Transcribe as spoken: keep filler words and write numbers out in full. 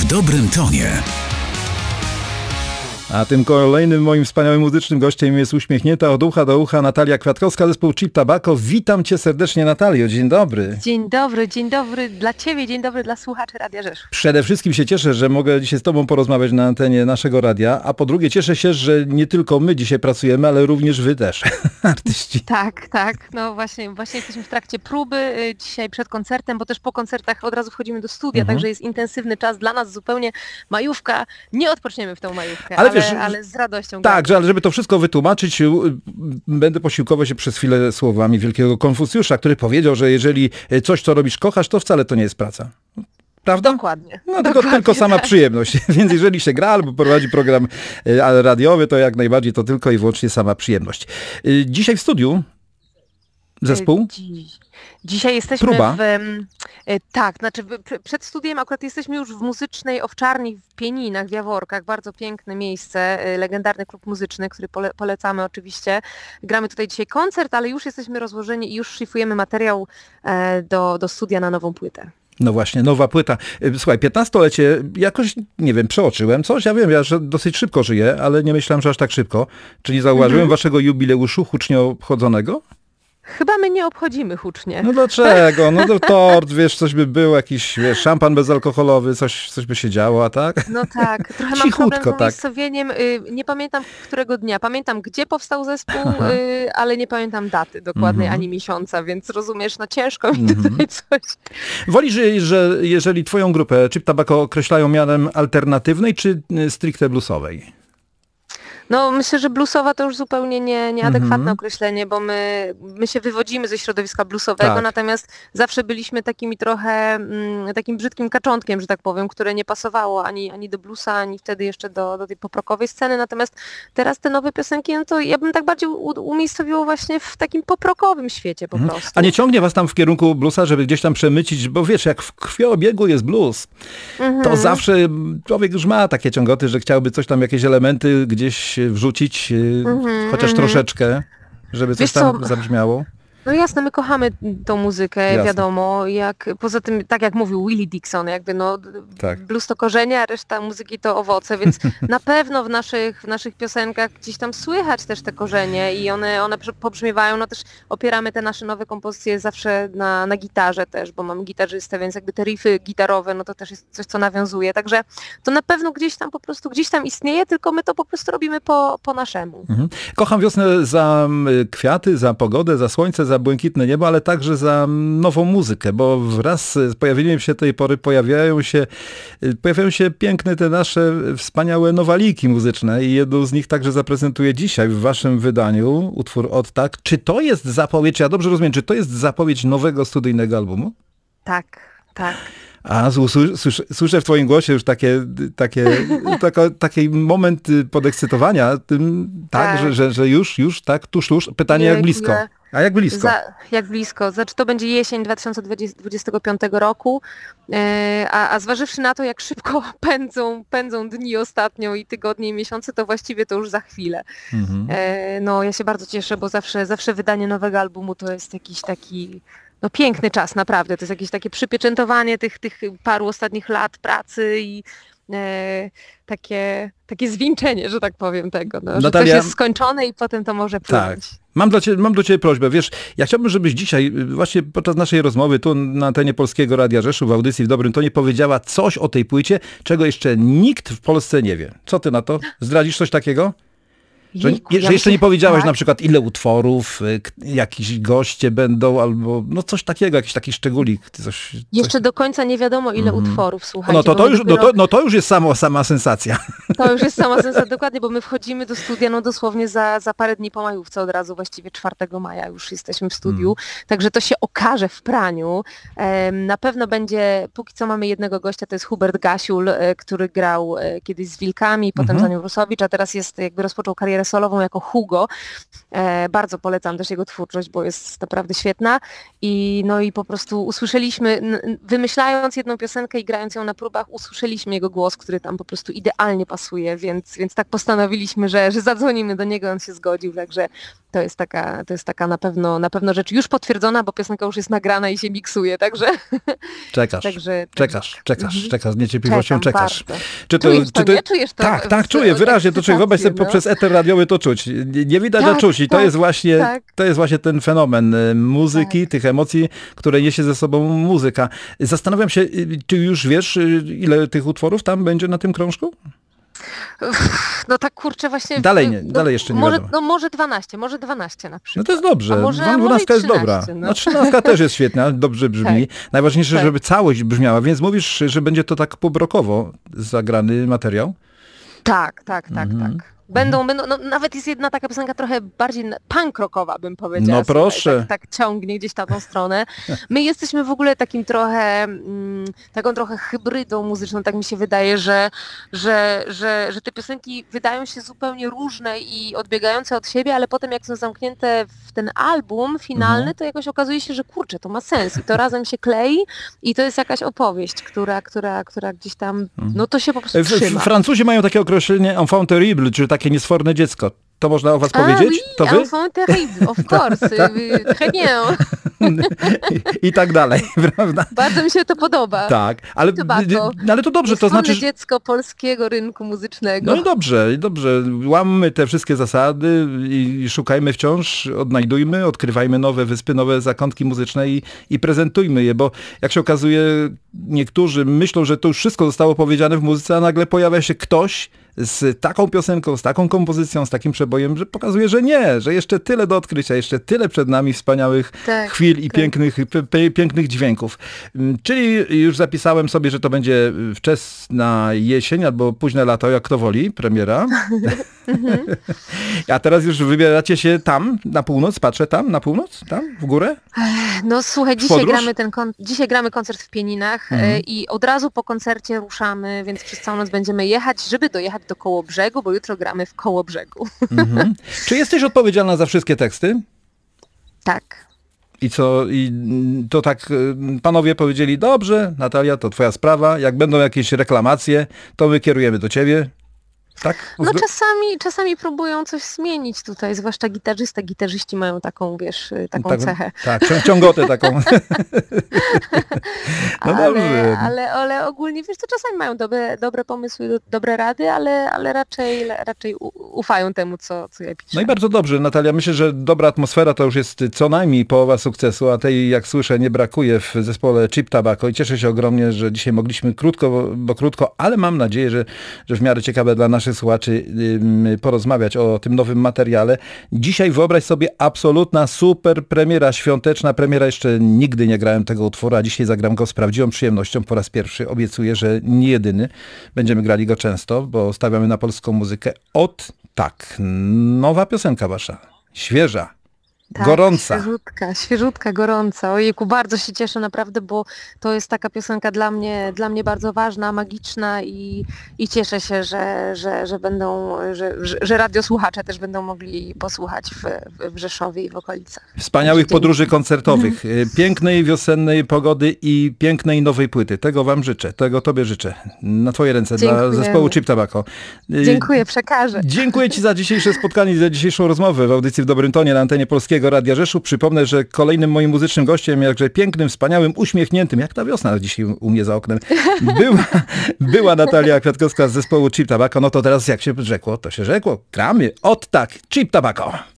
dobrym tonie. A tym kolejnym moim wspaniałym muzycznym gościem jest uśmiechnięta od ucha do ucha Natalia Kwiatkowska, zespół Chip Tobacco. Witam cię serdecznie, Natalio. Dzień dobry. Dzień dobry, dzień dobry dla ciebie, dzień dobry dla słuchaczy Radia Rzeszów. Przede wszystkim się cieszę, że mogę dzisiaj z tobą porozmawiać na antenie naszego radia, a po drugie cieszę się, że nie tylko my dzisiaj pracujemy, ale również wy też, artyści. Tak, tak. No właśnie, właśnie jesteśmy w trakcie próby dzisiaj przed koncertem, bo też po koncertach od razu wchodzimy do studia, mhm. także jest intensywny czas dla nas, zupełnie majówka. Nie odpoczniemy w tą majówkę, ale, ale, wiesz, ale z radością. Tak, że, ale żeby to wszystko wytłumaczyć, będę posiłkował się przez chwilę słowami wielkiego Konfucjusza, który powiedział, że jeżeli coś, co robisz, kochasz, to wcale to nie jest praca. Prawda? Dokładnie. No Dokładnie, tylko, tylko sama tak. przyjemność. Więc jeżeli się gra albo prowadzi program radiowy, to jak najbardziej to tylko i wyłącznie sama przyjemność. Dzisiaj w studiu zespół? Dziś. Dzisiaj jesteśmy Próba. w... Tak, znaczy przed studiem akurat jesteśmy już w muzycznej owczarni w Pieninach, w Jaworkach. Bardzo piękne miejsce, legendarny klub muzyczny, który pole, polecamy oczywiście. Gramy tutaj dzisiaj koncert, ale już jesteśmy rozłożeni i już szlifujemy materiał do, do studia na nową płytę. No właśnie, nowa płyta. Słuchaj, piętnastolecie jakoś, nie wiem, przeoczyłem coś. Ja wiem, ja że dosyć szybko żyję, ale nie myślałem, że aż tak szybko. Czyli zauważyłem mhm. waszego jubileuszu hucznie obchodzonego? Chyba my nie obchodzimy hucznie. No dlaczego? No to tort, wiesz, coś by był, jakiś wiesz, szampan bezalkoholowy, coś, coś by się działo, a tak? No tak, trochę mam Cichutko, problem z tak. umiejscowieniem. Nie pamiętam którego dnia. Pamiętam, gdzie powstał zespół, ale nie pamiętam daty dokładnej, mm-hmm. ani miesiąca, więc rozumiesz, no ciężko mi mm-hmm. tutaj coś. Wolisz, że jeżeli twoją grupę Chip Tobacco określają mianem alternatywnej, czy stricte bluesowej? No myślę, że bluesowa to już zupełnie nie, nieadekwatne mm-hmm. określenie, bo my, my się wywodzimy ze środowiska bluesowego, tak. natomiast zawsze byliśmy takimi trochę, mm, takim brzydkim kaczątkiem, że tak powiem, które nie pasowało ani, ani do bluesa, ani wtedy jeszcze do, do tej poprokowej sceny, natomiast teraz te nowe piosenki, no to ja bym tak bardziej u, umiejscowiła właśnie w takim poprokowym świecie po mm-hmm. prostu. A nie ciągnie was tam w kierunku bluesa, żeby gdzieś tam przemycić, bo wiesz, jak w krwiobiegu jest blues, mm-hmm. to zawsze człowiek już ma takie ciągoty, że chciałby coś tam, jakieś elementy gdzieś wrzucić, mm-hmm, chociaż mm-hmm. troszeczkę, żeby coś Wiesz tam co? zabrzmiało. No jasne, my kochamy tą muzykę, jasne. wiadomo, jak, poza tym, tak jak mówił Willie Dixon, jakby no, tak. blues to korzenie, a reszta muzyki to owoce, więc na pewno w naszych, w naszych piosenkach gdzieś tam słychać też te korzenie i one, one pobrzmiewają, no też opieramy te nasze nowe kompozycje zawsze na, na gitarze też, bo mamy gitarzystę, więc jakby te riffy gitarowe, no to też jest coś, co nawiązuje, także to na pewno gdzieś tam po prostu, gdzieś tam istnieje, tylko my to po prostu robimy po, po naszemu. Mhm. Kocham wiosnę za kwiaty, za pogodę, za słońce, za błękitne niebo, ale także za nową muzykę, bo wraz z pojawieniem się tej pory pojawiają się, pojawiają się piękne te nasze wspaniałe nowaliki muzyczne i jedną z nich także zaprezentuję dzisiaj w waszym wydaniu, utwór Od tak. Czy to jest zapowiedź, ja dobrze rozumiem, czy to jest zapowiedź nowego studyjnego albumu? Tak, tak. A słyszę, słyszę w twoim głosie już takie, takie, tako, taki moment podekscytowania tym, tak, tak. Że, że, że już, już, tak, tuż, tuż. Pytanie jak blisko. A jak blisko? Za, jak blisko. Znaczy to będzie jesień dwa tysiące dwudziestego piątego roku, e, a, a zważywszy na to, jak szybko pędzą, pędzą dni ostatnio i tygodnie i miesiące, to właściwie to już za chwilę. Mhm. E, no ja się bardzo cieszę, bo zawsze, zawsze wydanie nowego albumu to jest jakiś taki... No piękny czas, naprawdę. To jest jakieś takie przypieczętowanie tych, tych paru ostatnich lat pracy i e, takie, takie zwieńczenie, że tak powiem tego. No, Natalia... Że coś jest skończone i potem to może płynąć. Tak. Mam do, ciebie, mam do Ciebie prośbę. Wiesz, ja chciałbym, żebyś dzisiaj, właśnie podczas naszej rozmowy tu na antenie Polskiego Radia Rzeszów w audycji w Dobrym Tonie powiedziała coś o tej płycie, czego jeszcze nikt w Polsce nie wie. Co ty na to? Zdradzisz coś takiego? Że, Jejku, że ja jeszcze myślę, nie powiedziałaś tak. na przykład ile utworów, jakiś goście będą, albo no coś takiego, jakiś taki szczególik. Coś, jeszcze coś... do końca nie wiadomo ile mm. utworów, słuchajcie. No to, to, już, dopiero... no, to, no to już jest samo, sama sensacja. To już jest sama sensacja, dokładnie, bo my wchodzimy do studia no dosłownie za, za parę dni po majówce, od razu właściwie czwartego maja już jesteśmy w studiu, mm. także to się okaże w praniu. Na pewno będzie, póki co mamy jednego gościa, to jest Hubert Gasiul, który grał kiedyś z Wilkami, potem mm-hmm. za nią Rusowicz, a teraz jest, jakby rozpoczął karierę solową jako Hugo. E, bardzo polecam też jego twórczość, bo jest naprawdę świetna i no i po prostu usłyszeliśmy, n- wymyślając jedną piosenkę i grając ją na próbach, usłyszeliśmy jego głos, który tam po prostu idealnie pasuje, więc, więc tak postanowiliśmy, że, że zadzwonimy do niego, on się zgodził, także To jest taka, to jest taka na pewno, na pewno rzecz już potwierdzona, bo piosenka już jest nagrana i się miksuje, także... Czekasz, także, czekasz, czekasz, mhm. czekasz, z niecierpliwością Czekam czekasz. bardzo. Czy to, Czujesz to, czy to, nie? Czujesz to? tak, tak, w- czuję, w- wyraźnie to czuję. Wyobraź sobie, ekscytację, no. poprzez eter radiowy to czuć. Nie, nie widać, a Tak, czuć. I to tak, jest właśnie, tak. to jest właśnie ten fenomen y, muzyki, tych emocji, które niesie ze sobą muzyka. Zastanawiam się, y, czy już wiesz, y, ile tych utworów tam będzie na tym krążku? Uff, No tak kurczę właśnie... Dalej nie, no, dalej jeszcze nie może, wiadomo. No może dwanaście, może dwanaście na No przykład. to jest dobrze. A może, a może dwunastka i jest dobra. trzynaście, No no. trzynastka też jest świetna, dobrze brzmi. Najważniejsze, Tak. żeby całość brzmiała, więc mówisz, że będzie to tak pobrokowo zagrany materiał? Tak, tak, tak, Mhm. tak. Będą, będą, no nawet jest jedna taka piosenka trochę bardziej na- punk rockowa, bym powiedziała. No proszę. Słuchaj, tak, tak ciągnie gdzieś na tą stronę. My jesteśmy w ogóle takim trochę, mm, taką trochę hybrydą muzyczną, tak mi się wydaje, że, że, że, że te piosenki wydają się zupełnie różne i odbiegające od siebie, ale potem jak są zamknięte w ten album finalny, Mhm. to jakoś okazuje się, że kurczę, to ma sens i to razem się klei i to jest jakaś opowieść, która, która, która gdzieś tam, no to się po prostu W, w, trzyma. Francuzi mają takie określenie enfant terrible, czyli takie niesforne dziecko. To można o was Ah powiedzieć? oui, To wy? enfant terrible, of course, y, très bien. I, I tak dalej, prawda? Bardzo mi się to podoba. Tak, ale, Tobacco. no, ale to dobrze, to Niesforne znaczy... dziecko polskiego rynku muzycznego. No i dobrze, i dobrze. Łammy te wszystkie zasady i i szukajmy wciąż, odnajdujmy, odkrywajmy nowe wyspy, nowe zakątki muzyczne i, i prezentujmy je, bo jak się okazuje, niektórzy myślą, że to już wszystko zostało powiedziane w muzyce, a nagle pojawia się ktoś z taką piosenką, z taką kompozycją, z takim przebojem, że pokazuje, że nie, że jeszcze tyle do odkrycia, jeszcze tyle przed nami wspaniałych Tak, chwil i tak. pięknych, p- p- pięknych dźwięków. Mm, Czyli już zapisałem sobie, że to będzie wczesna jesień albo późne lato, jak kto woli, premiera. A teraz już wybieracie się tam, na północ, patrzę tam, na północ, tam, w górę? No słuchaj, dzisiaj podróż? gramy, ten kon- dzisiaj gramy koncert w Pieninach Mhm. e, i od razu po koncercie ruszamy, więc przez całą noc będziemy jechać, żeby dojechać do Kołobrzegu, bo jutro gramy w Kołobrzegu. Mhm. Czy jesteś odpowiedzialna za wszystkie teksty? Tak. I co, i mm, to tak y, panowie powiedzieli, dobrze, Natalia, to twoja sprawa, jak będą jakieś reklamacje, to my kierujemy do ciebie. Tak? No Zgo- czasami, czasami próbują coś zmienić tutaj, zwłaszcza gitarzysta. Gitarzyści mają taką, wiesz, y, taką tak, cechę. tak, cią- ciągotę taką. No ale, dobrze. ale, ale ogólnie, wiesz, to czasami mają dobre, dobre pomysły, do- dobre rady, ale, ale raczej, raczej u- ufają temu, co, co ja piszę. No i bardzo dobrze, Natalia. Myślę, że dobra atmosfera to już jest co najmniej połowa sukcesu, a tej, jak słyszę, nie brakuje w zespole Cheap Tobacco i cieszę się ogromnie, że dzisiaj mogliśmy krótko, bo, bo krótko, ale mam nadzieję, że, że w miarę ciekawe dla naszych słuchaczy ym, porozmawiać o tym nowym materiale. Dzisiaj wyobraź sobie absolutna super premiera, świąteczna premiera. Jeszcze nigdy nie grałem tego utworu, a dzisiaj zagram go z prawdziwą przyjemnością po raz pierwszy. Obiecuję, że nie jedyny. Będziemy grali go często, bo stawiamy na polską muzykę. Od tak, nowa piosenka wasza, świeża, Tak, gorąca. Świeżutka, świeżutka, gorąca. Ojejku, bardzo się cieszę naprawdę, bo to jest taka piosenka dla mnie, dla mnie bardzo ważna, magiczna i, i cieszę się, że, że, że będą, że, że, że radiosłuchacze też będą mogli posłuchać w, w Rzeszowie i w okolicach. Wspaniałych Dzięki. podróży koncertowych, y, pięknej wiosennej pogody i pięknej nowej płyty. Tego wam życzę, tego tobie życzę. Na twoje ręce dla Dziękujemy. zespołu Cheap Tobacco. Y, Dziękuję, przekażę. Dziękuję ci za dzisiejsze spotkanie i za dzisiejszą rozmowę w audycji w Dobrym Tonie na antenie Polskiego Radia Rzeszów. Przypomnę, że kolejnym moim muzycznym gościem, jakże pięknym, wspaniałym, uśmiechniętym, jak ta wiosna dzisiaj u mnie za oknem, była, była Natalia Kwiatkowska z zespołu Cheap Tobacco. No to teraz jak się rzekło, to się rzekło. Gramy od tak, Cheap Tobacco.